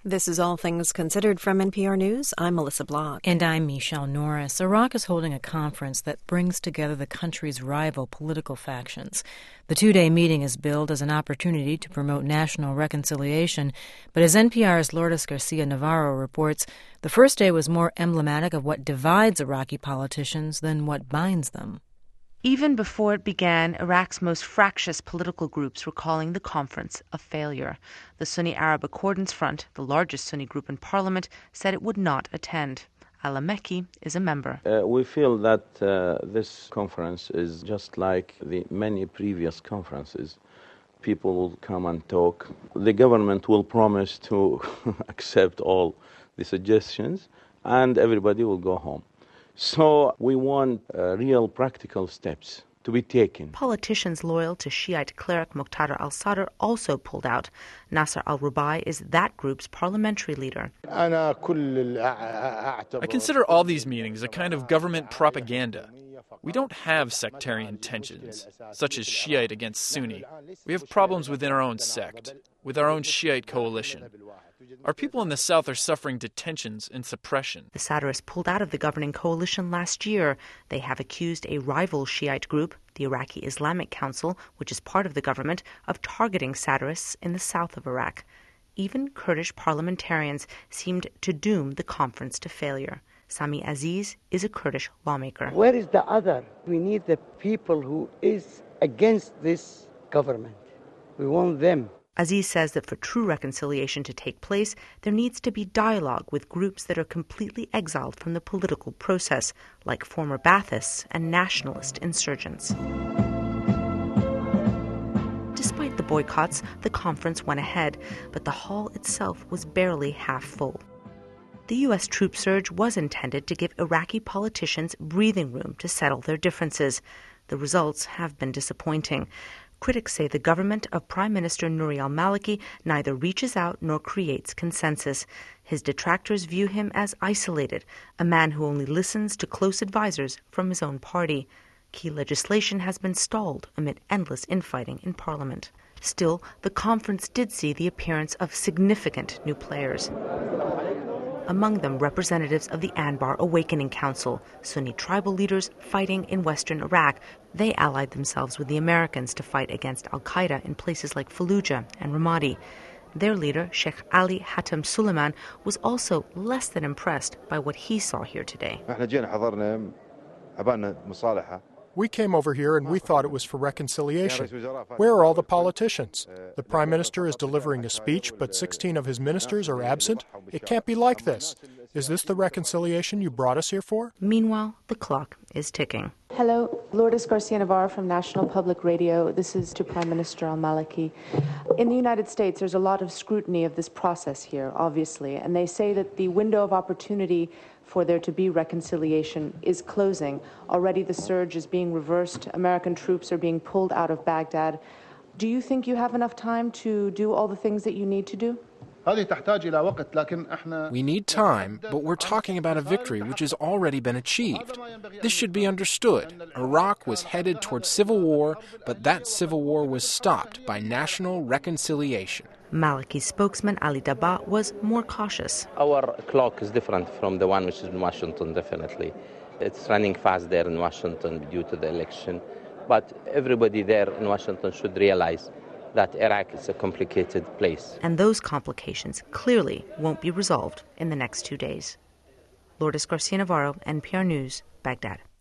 This is All Things Considered from NPR News. I'm Melissa Block. And I'm Michelle Norris. Iraq is holding a conference that brings together the country's rival political factions. The two-day meeting is billed as an opportunity to promote national reconciliation, but as NPR's Lourdes Garcia Navarro reports, the first day was more emblematic of what divides Iraqi politicians than what binds them. Even before it began, Iraq's most fractious political groups were calling the conference a failure. The Sunni Arab Accordance Front, the largest Sunni group in parliament, said it would not attend. Ala Mekki is a member. We feel that this conference is just like the many previous conferences. People will come and talk. The government will promise to accept all the suggestions, and everybody will go home. So we want real practical steps to be taken. Politicians loyal to Shiite cleric Muqtada al-Sadr also pulled out. Nasser al-Rubai is that group's parliamentary leader. I consider all these meetings a kind of government propaganda. We don't have sectarian tensions, such as Shiite against Sunni. We have problems within our own sect, with our own Shiite coalition. Our people in the south are suffering detentions and suppression. The Sadrists pulled out of the governing coalition last year. They have accused a rival Shiite group, the Iraqi Islamic Council, which is part of the government, of targeting Sadrists in the south of Iraq. Even Kurdish parliamentarians seemed to doom the conference to failure. Sami Aziz is a Kurdish lawmaker. Where is the other? We need the people who is against this government. We want them. Aziz says that for true reconciliation to take place, there needs to be dialogue with groups that are completely exiled from the political process, like former Baathists and nationalist insurgents. Despite the boycotts, the conference went ahead, but the hall itself was barely half full. The U.S. troop surge was intended to give Iraqi politicians breathing room to settle their differences. The results have been disappointing. Critics say the government of Prime Minister Nouri al-Maliki neither reaches out nor creates consensus. His detractors view him as isolated, a man who only listens to close advisors from his own party. Key legislation has been stalled amid endless infighting in Parliament. Still, the conference did see the appearance of significant new players. Among them, representatives of the Anbar Awakening Council, Sunni tribal leaders fighting in western Iraq. They allied themselves with the Americans to fight against al-Qaeda in places like Fallujah and Ramadi. Their leader, Sheikh Ali Hatem Suleiman, was also less than impressed by what he saw here today. We came over here and we thought it was for reconciliation. Where are all the politicians? The Prime Minister is delivering a speech, but 16 of his ministers are absent? It can't be like this. Is this the reconciliation you brought us here for? Meanwhile, the clock is ticking. Hello, Lourdes Garcia Navarro from National Public Radio. This is to Prime Minister al-Maliki. In the United States, there's a lot of scrutiny of this process here, obviously, and they say that the window of opportunity for there to be reconciliation is closing. Already the surge is being reversed. American troops are being pulled out of Baghdad. Do you think you have enough time to do all the things that you need to do? We need time, but we're talking about a victory which has already been achieved. This should be understood. Iraq was headed towards civil war, but that civil war was stopped by national reconciliation. Maliki's spokesman, Ali Daba, was more cautious. Our clock is different from the one which is in Washington, definitely. It's running fast there in Washington due to the election. But everybody there in Washington should realize that Iraq is a complicated place. And those complications clearly won't be resolved in the next 2 days. Lourdes Garcia Navarro, NPR News, Baghdad.